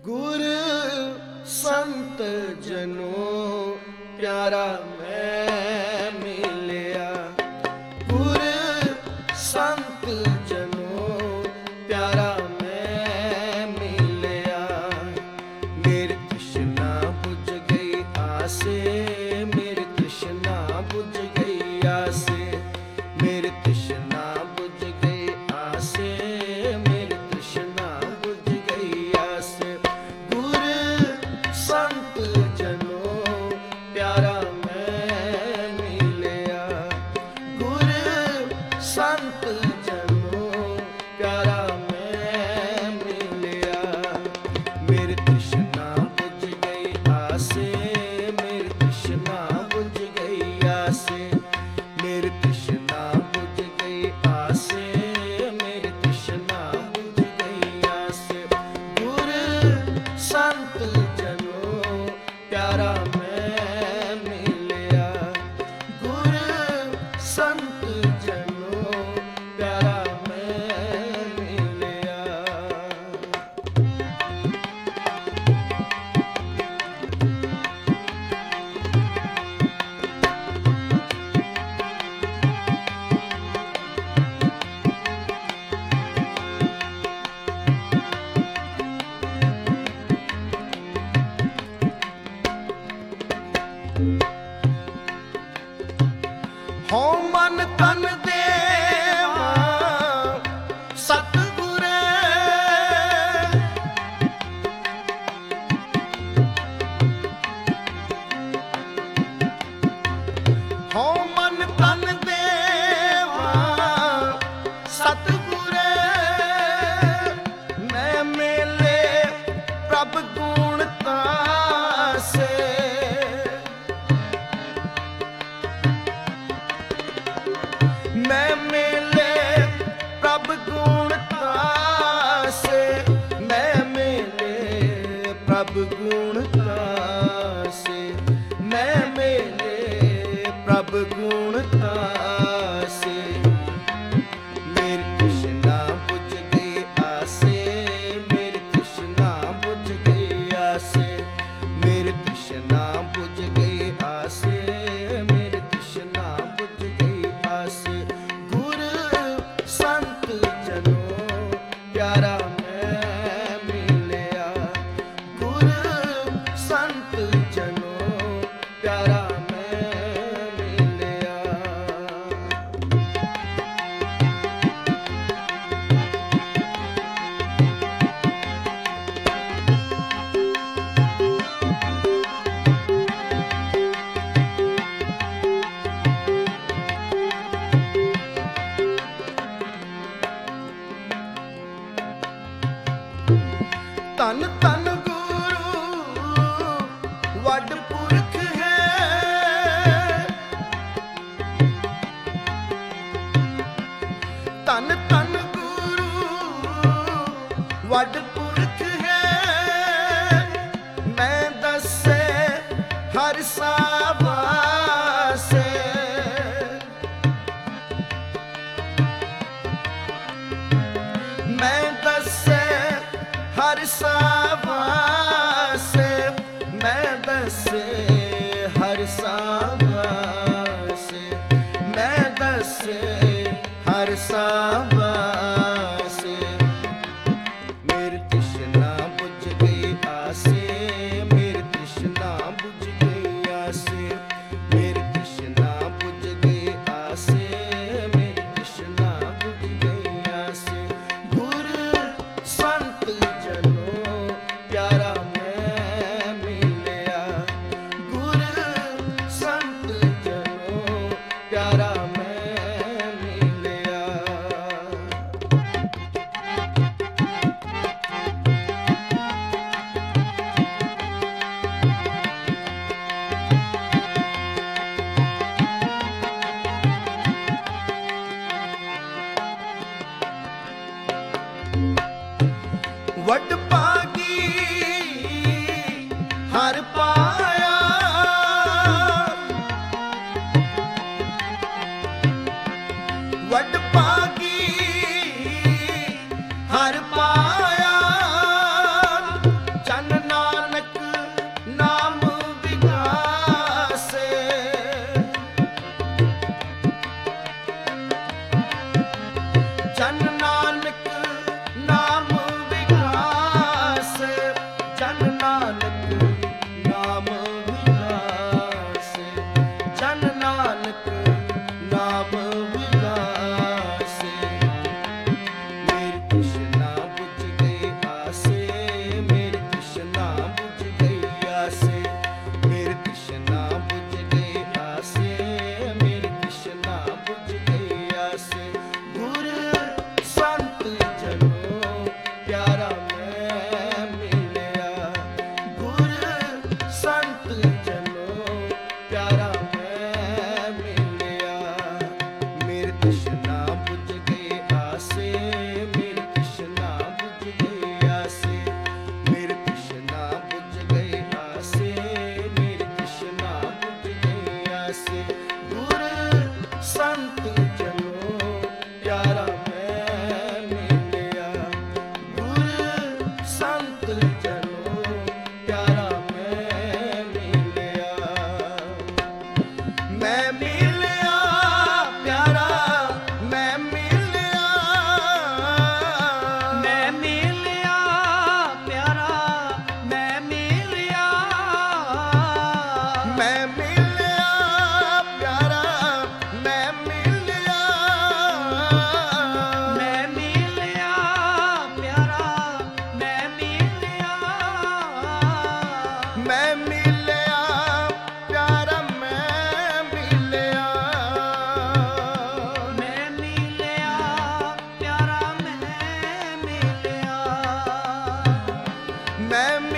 गुर संत जनों प्यारा मैं मिलिया। गुर संत जनों प्यारा मैं मिलिया। मेरी तृष्णा बुझ गई आसे, मेरी तृष्णा बुझ गई आसे, मेरी तृष्णा बुझ गई आसे, मेरी तृष्णा बुझ गई आसे। गुर संत जनों प्यारा मैं मिलिया। गुर संत जनों प्यारा मैं मिलिया। मेरी तृष्णा बुझ गई आसे, मेरी तृष्णा बुझ गई आसे, मेरी तृष्णा बुझ गई आसे, मेरी तृष्णा बुझ गई आसे। गुर संत जनों प्यारा मैं मिलिया। गुर संत जनों प्यारा मैं मिलिया। हो मन तन देवा सतगुरे, हो मन तन देवा सतगुरे। मैं मेले प्रभ गुण तासे, मैं मेले प्रभ गुण तासे, मैं मेले प्रभ गुण तासे, मैं मेले प्रभ गुण तासे। मेरी तृष्णा बुझ गई आसे, मेरी तृष्णा बुझ गई आसे, मेरी तृष्णा बुझ गई आसे, मेरी तृष्णा बुझ गई आसे। गुर संत जनों प्यारा मैं मिलिया। गुर संत जनों प्यारा मैं मिलिया। तन तन गुरु वड पुरख है, तन तन गुरु वड पुरख है। मैं दसे हर सावासे, मैं दसे हर सावासे, मैं दसे हर सावासे, मैं दसे हर सावासे। मेरी तृष्णा बुझ गई आसे, मेरी तृष्णा बुझ गई आसे, मेरी तृष्णा बुझ गई आसे, मेरी तृष्णा बुझ गई आसे। गुर संत जनों प्यारा ਸਮਸਤ ਜਨੋ ਪਿਆਰਾ ਮੈਂ ਮਿਲਿਆ। ਮੈਂ ਮਿਲਿਆ ਪਿਆਰਾ ਮੈਂ ਮਿਲਿਆ। ਮੈਂ ਮਿਲਿਆ ਪਿਆਰਾ ਮੈਂ ਮਿਲਿਆ। ਮੈਂ ਮਿਲਿਆ ਪਿਆਰਾ ਮੈਂ ਮਿਲਿਆ। ਮੈਂ ਮਿਲਿਆ ਪਿਆਰਾ ਮੈਂ ਮਿਲਿਆ। ਮੈਂ ਮਿਲਿਆ ਪਿਆਰਾ ਮੈਂ ਮਿਲਿਆ। ਮੈਂ ਮਿਲਿਆ ਪਿਆਰਾ ਮੈਂ ਮਿਲਿਆ। ਮੈਂ